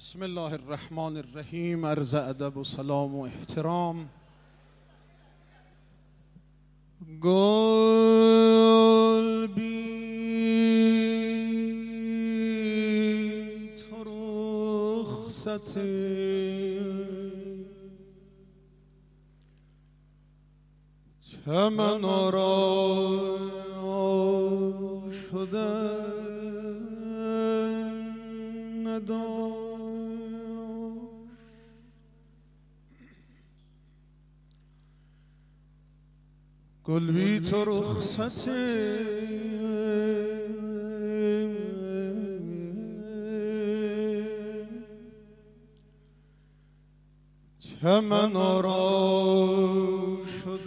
بسم الله الرحمن الرحیم. عرض ادب و سلام و احترام. گل بی تو رخصت چمن آرا شده نداشت. گل بی تو رخصت چمن آرا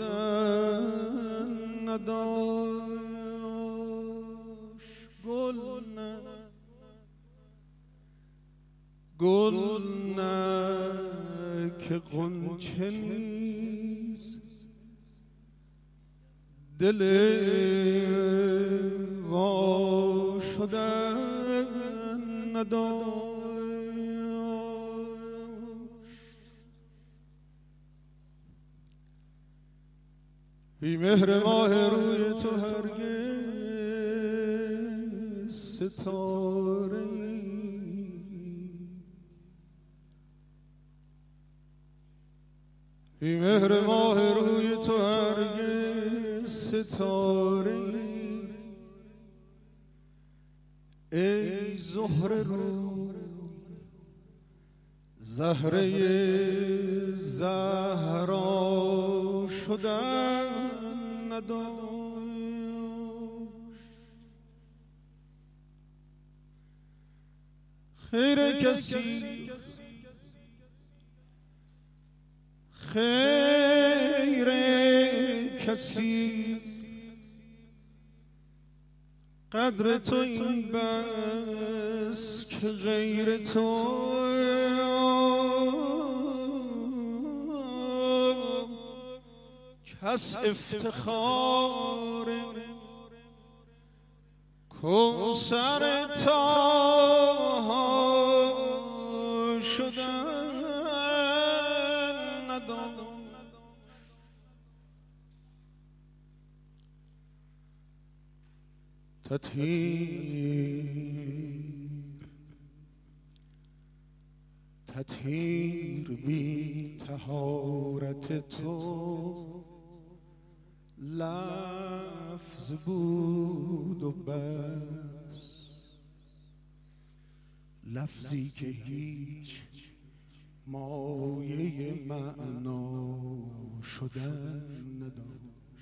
شدن نداشت. گل نه که غنچه نیست، دل وا شدن نداشت. بی مهر ماه روی تو هرگز ستاره بی مهر ماه روی تو هرگز ستاره ای زهره رو زهره زهرا شدن نداشت. خیر کسی قدر تو این بس که غیر تو کس افتخار کوثر تا شدن نداشت. تطهیر بی طهارت تو لفظ بود و بس، لفظی که هیچ مایه معنا شدن نداشت.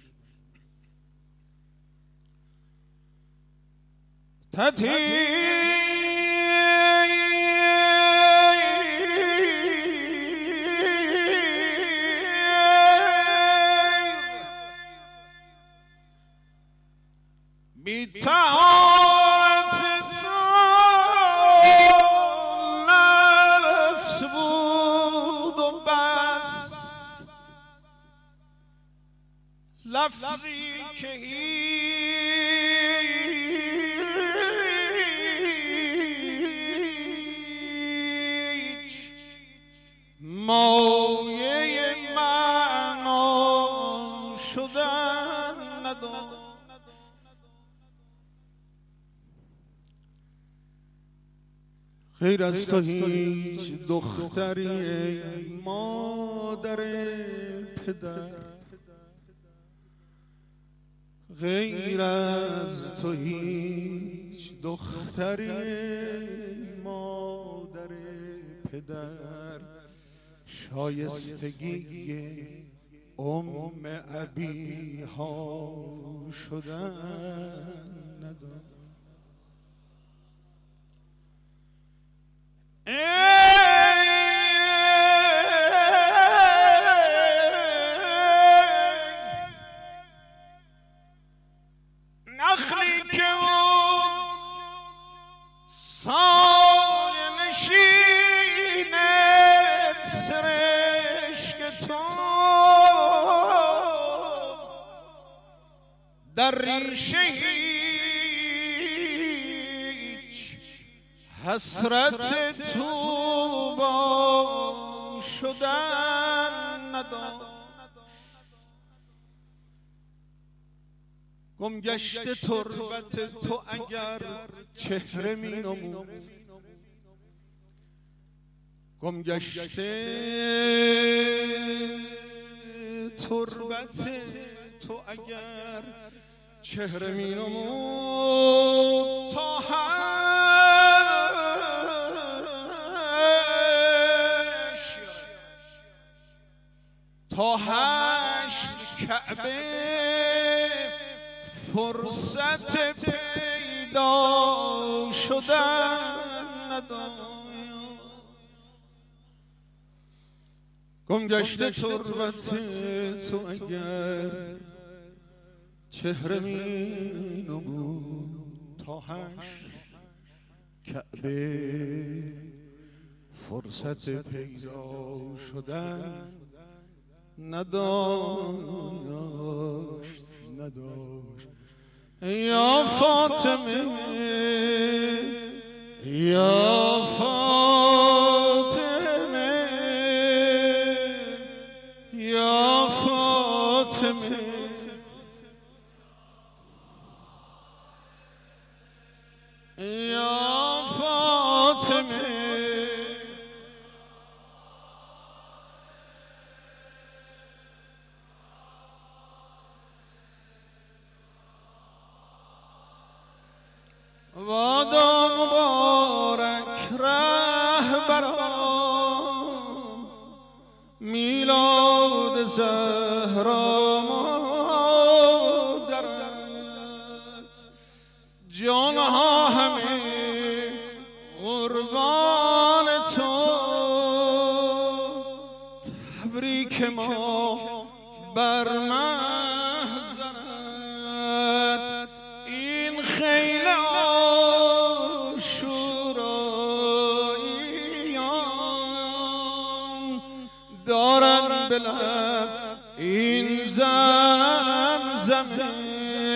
بی طهارت تو لفظ بود و بس، لفظی که هیچ مایه معنا شدن نداشت. غیر از تو هیچ دختری ای مادر پدر، غیر از تو هیچ دختری ای مادر پدر شایستگی ابیها شدن نداشت. نخلی که سایه نشین سرشک تو در ریشه حسرت تو با شدن نداشت، گم گشته تربت تو اگر چهره می نمود، گم گشته تربت تو اگر چهره می نمود، تا حشر کعبه فرصت پیدا شدن نداشت، گم گشته تربت تو اگر چهره می نمود، تا حشر کعبه فرصت پیدا شدن نداشت. یا فاطمه یا فاطمه یا فاطمه یا فاطمه وادا مبارک رهبران، میلاد زهرا مادرت، جانها همه قربان تو، تبریک ما بر محضرت، این خیل آشوراییان دارن به لب این زمزمه،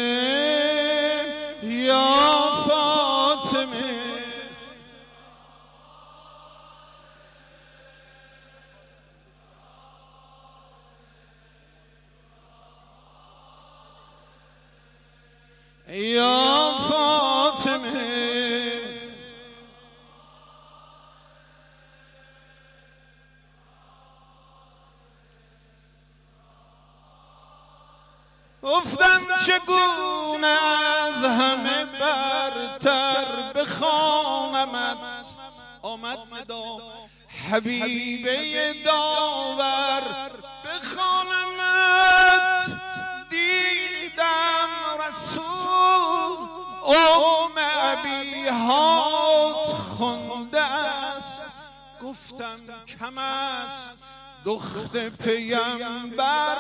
یا فاطمه یا فاطمه گفتم چگونه از همه برتر بخوانمت، آمد ندا حبیبه داور بخوانمت، دیدم رسول ابیات خونده است، گفتم کم است دخت پیمبر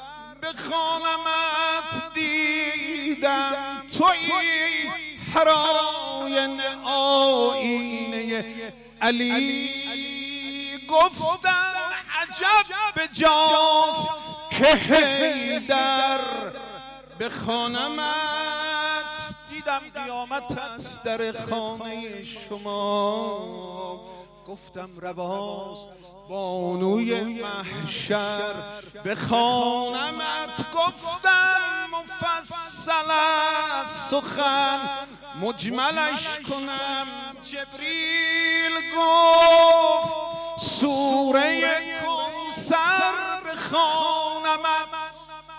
بخوانمت، دیدم تویی حراین آینه علی، گفتم عجب بجاست که حیدر بخوانمت، دیدم قیامت است در خانه شما، گفتم رواست بانوی محشر بخوانمت، گفتم مفصل است سخن مجملش کنم، جبریل گفت سوره کوثر بخوانمت،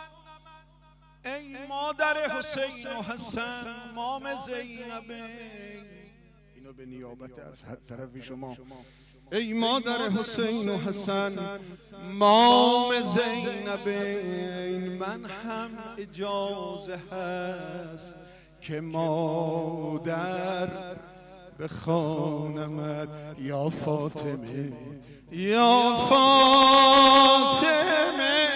ای مادر حسین و حسن مام زینبین، اینو به نیابت از حد طرف شما، ای مادر حسین و حسن مام زینبین، من هم اجازه هست که مادر بخوانمت، یا فاطمه یا فاطمه